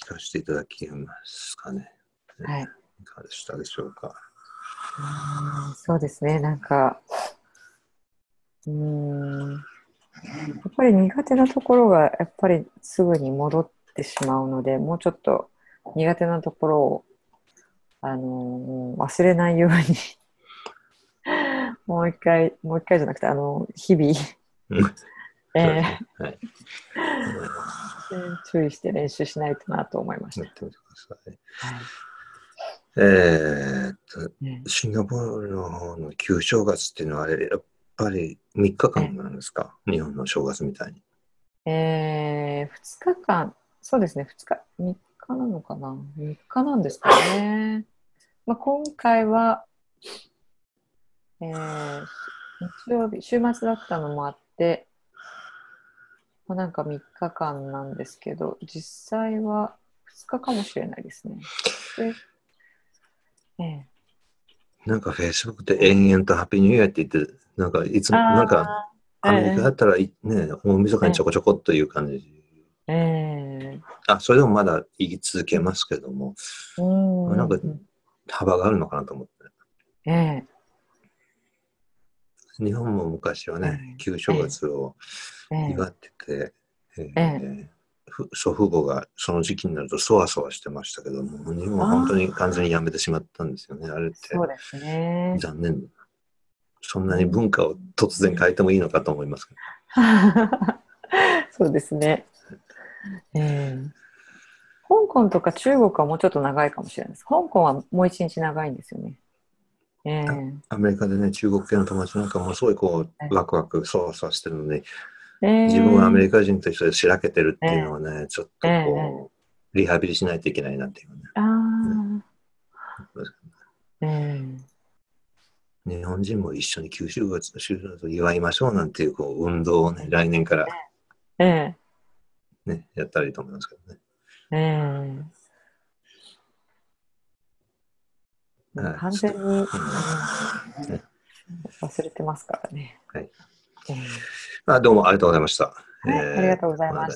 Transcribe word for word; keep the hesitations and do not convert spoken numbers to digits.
かせていただきますかね。 はい。 いかがでしたでしょうか。 うん、そうですね。なんか、うーん、やっぱり苦手なところがやっぱりすぐに戻ってしまうので、もうちょっと苦手なところを、あのー忘れないようにもう一回、もう一回じゃなくて、あの、日々、 うん、そうですね。 えはい。 ーえー注意して練習しないとなと思いました。 やってみてください。 はい。 えーっと、 ねシンガポールの方の旧正月っていうのはあれ、やっぱりみっかかんなんですか？日本の正月みたいに。 えー、ふつかかん、そうですね、ふつか、みっかなのかな？ みっ 日なんですかね。まあ、今回は、えーし日曜日、週末だったのもあって、まあ、なんかみっかかんなんですけど、実際はふつかかかもしれないですね。で、えなんかフェイスブックでー、 延々とハッピーニューイヤーって言って、なんかいつも、なんかああー、 アメリカだえったらいね、大晦日ー、えにちょこちょこっという感じ。 ー、えあ、それでもまだ言い続けますけども、 ー、うなんかん、うん、 幅があるのかなと思って。 え日本も昔はー、 ね、旧正えー、 月をえー、 祝ってて、ええー、 ーふ祖父母がその時期になるとそわそわしてましたけども、日本は本当にああ、 完全にやめてしまったんですよね。あれってそうですね。 残念。そんなにうん、 文化を突然変えてもいいのかと思いますけど。 そうですね。えー、香港とか中国はもうちょっと長いかもしれないです。香港はもう一日長いんですよね。えあー、 アメリカでね、中国系の友達なんかもすごいこう、ワクワク、そわそわしてるので、 え自分はアメー、 リカ人と一緒でしらけてるっていうのえはね、ちょっー、 とえこう、リハビリしないといけないなっていうー、 ね。 あー、えー、 日本人も一緒に九州月の祝日を祝いましょうなんていうこう運動をね、来年からえね、やったらいいと思いますけどね。 ー、えー、もうはい、 完ちょっと、 全に、うん、 うんね、 忘れてますからね。 はい。 えー、 あ、どうもありがとうございました。 はい、ありがえー、 とうございまだました。